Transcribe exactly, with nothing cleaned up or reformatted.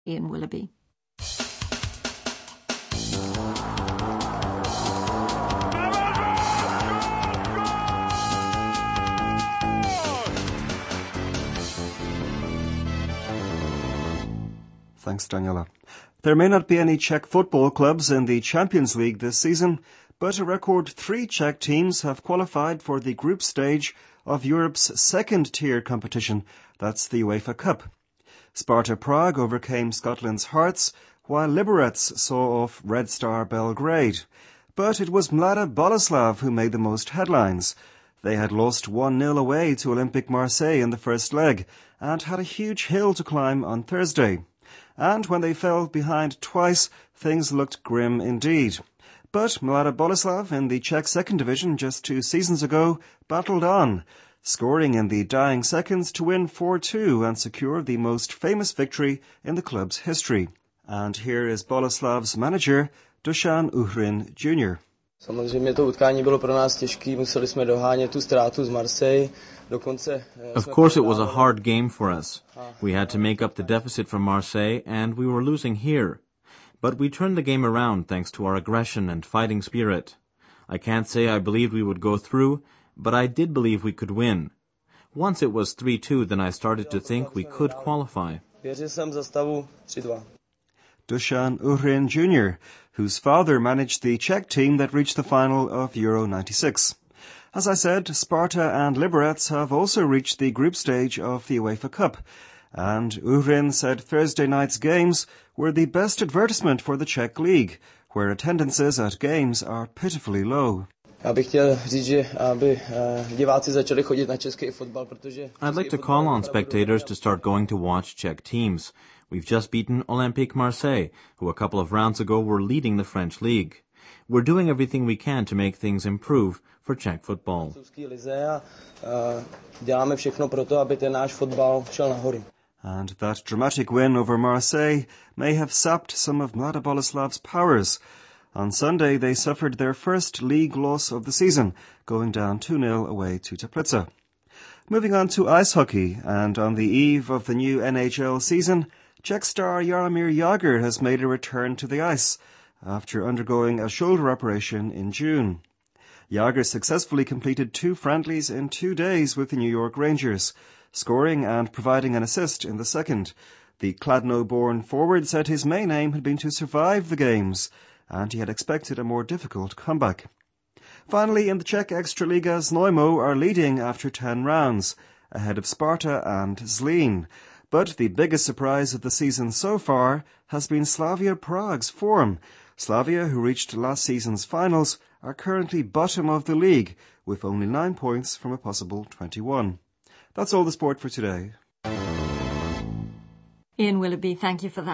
Ian Willoughby. Thanks, Daniela. There may not be any Czech football clubs in the Champions League this season, but a record three Czech teams have qualified for the group stage of Europe's second-tier competition, that's the UEFA Cup. Sparta Prague overcame Scotland's Hearts, while Liberec saw off Red Star Belgrade. But it was Mlada Boleslav who made the most headlines. They had lost one nil away to Olympique Marseille in the first leg, and had a huge hill to climb on Thursday. And when they fell behind twice, things looked grim indeed. But Mlada Boleslav in the Czech second division just two seasons ago battled on, scoring in the dying seconds to win four two and secure the most famous victory in the club's history. And here is Boleslav's manager, Dusan Uhrin Junior Samozřejmě to utkání bylo pro nás těžké, museli jsme dohánět tu ztrátu z Marseille. Dokonce Of course it was a hard game for us. We had to make up the deficit from Marseille and we were losing here. But we turned the game around thanks to our aggression and fighting spirit. I can't say I believed we would go through, but I did believe we could win. Once it was three two, then I started to think we could qualify. Věřil jsem za stavu tři dva. Dusan Uhrin Junior, whose father managed the Czech team that reached the final of Euro ninety-six. As I said, Sparta and Liberec have also reached the group stage of the UEFA Cup, and Uhrin said Thursday night's games were the best advertisement for the Czech League, where attendances at games are pitifully low. Já bych chtěl říct, že aby diváci začali chodit na český fotbal, protože I'd like to call on spectators to start going to watch Czech teams. We've just beaten Olympique Marseille, who a couple of rounds ago were leading the French league. We're doing everything we can to make things improve for Czech football. Děláme všechno pro to, aby ten náš fotbal šel nahoru. And that dramatic win over Marseille may have sapped some of Mlada Boleslav's powers. On Sunday, they suffered their first league loss of the season, going down two nil away to Teplice. Moving on to ice hockey, and on the eve of the new N H L season, Czech star Jaromír Jágr has made a return to the ice after undergoing a shoulder operation in June. Jágr successfully completed two friendlies in two days with the New York Rangers, scoring and providing an assist in the second. The Kladno-born forward said his main aim had been to survive the games, and he had expected a more difficult comeback. Finally, in the Czech Extraliga, Znojmo are leading after ten rounds, ahead of Sparta and Zlín. But the biggest surprise of the season so far has been Slavia Prague's form. Slavia, who reached last season's finals, are currently bottom of the league, with only nine points from a possible twenty-one. That's all the sport for today. Ian Willoughby, thank you for that.